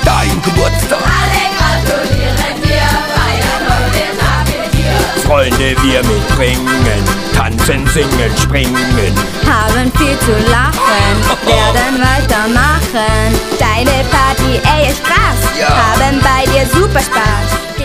dein Geburtstag. Alle gratulieren dir, feiern heute Tag mit dir. Freunde, wir mitbringen, tanzen, singen, springen. Haben viel zu lachen, werden weitermachen. Deine Party, ey, ist krass. Ja. Haben bei dir super Spaß.